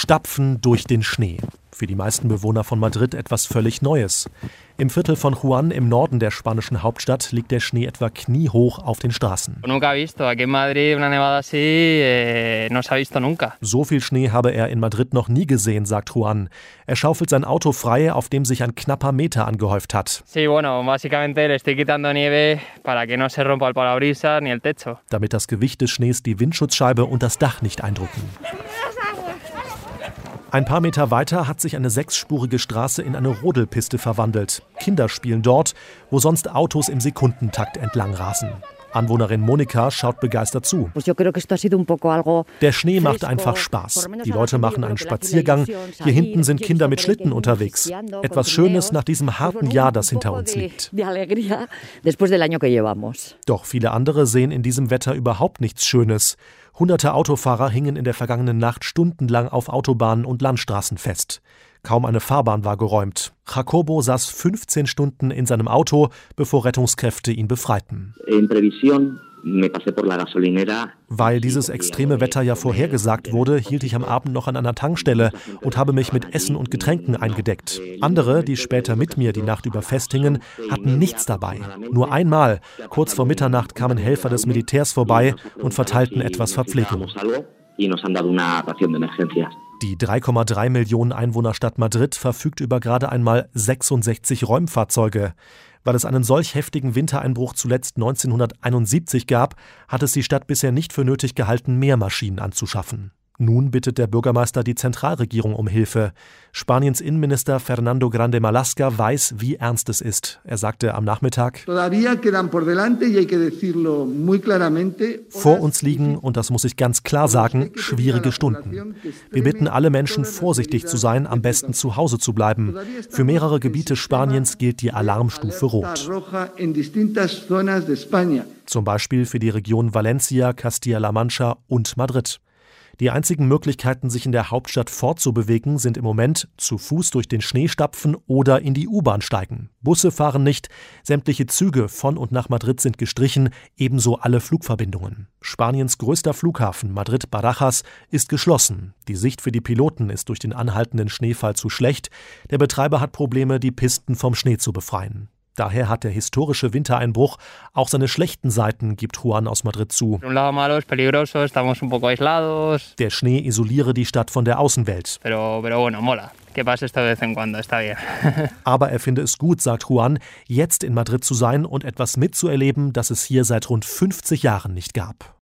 Stapfen durch den Schnee. Für die meisten Bewohner von Madrid etwas völlig Neues. Im Viertel von Juan im Norden der spanischen Hauptstadt liegt der Schnee etwa kniehoch auf den Straßen. So viel Schnee habe er in Madrid noch nie gesehen, sagt Juan. Er schaufelt sein Auto frei, auf dem sich ein knapper Meter angehäuft hat. Damit das Gewicht des Schnees die Windschutzscheibe und das Dach nicht eindrücken. Ein paar Meter weiter hat sich eine 6-spurige Straße in eine Rodelpiste verwandelt. Kinder spielen dort, wo sonst Autos im Sekundentakt entlang rasen. Anwohnerin Monika schaut begeistert zu. Der Schnee macht einfach Spaß. Die Leute machen einen Spaziergang. Hier hinten sind Kinder mit Schlitten unterwegs. Etwas Schönes nach diesem harten Jahr, das hinter uns liegt. Doch viele andere sehen in diesem Wetter überhaupt nichts Schönes. Hunderte Autofahrer hingen in der vergangenen Nacht stundenlang auf Autobahnen und Landstraßen fest. Kaum eine Fahrbahn war geräumt. Jacobo saß 15 Stunden in seinem Auto, bevor Rettungskräfte ihn befreiten. Weil dieses extreme Wetter ja vorhergesagt wurde, hielt ich am Abend noch an einer Tankstelle und habe mich mit Essen und Getränken eingedeckt. Andere, die später mit mir die Nacht über festhingen, hatten nichts dabei. Nur einmal, kurz vor Mitternacht, kamen Helfer des Militärs vorbei und verteilten etwas Verpflegung. Die 3,3 Millionen Einwohnerstadt Madrid verfügt über gerade einmal 66 Räumfahrzeuge. Weil es einen solch heftigen Wintereinbruch zuletzt 1971 gab, hat es die Stadt bisher nicht für nötig gehalten, mehr Maschinen anzuschaffen. Nun bittet der Bürgermeister die Zentralregierung um Hilfe. Spaniens Innenminister Fernando Grande Marlaska weiß, wie ernst es ist. Er sagte am Nachmittag: Vor uns liegen, und das muss ich ganz klar sagen, schwierige Stunden. Wir bitten alle Menschen, vorsichtig zu sein, am besten zu Hause zu bleiben. Für mehrere Gebiete Spaniens gilt die Alarmstufe Rot. Zum Beispiel für die Region Valencia, Castilla-La Mancha und Madrid. Die einzigen Möglichkeiten, sich in der Hauptstadt fortzubewegen, sind im Moment zu Fuß durch den Schnee stapfen oder in die U-Bahn steigen. Busse fahren nicht, sämtliche Züge von und nach Madrid sind gestrichen, ebenso alle Flugverbindungen. Spaniens größter Flughafen, Madrid-Barajas, ist geschlossen. Die Sicht für die Piloten ist durch den anhaltenden Schneefall zu schlecht. Der Betreiber hat Probleme, die Pisten vom Schnee zu befreien. Daher hat der historische Wintereinbruch auch seine schlechten Seiten, gibt Juan aus Madrid zu. Der Schnee isoliere die Stadt von der Außenwelt. Aber er finde es gut, sagt Juan, jetzt in Madrid zu sein und etwas mitzuerleben, das es hier seit rund 50 Jahren nicht gab.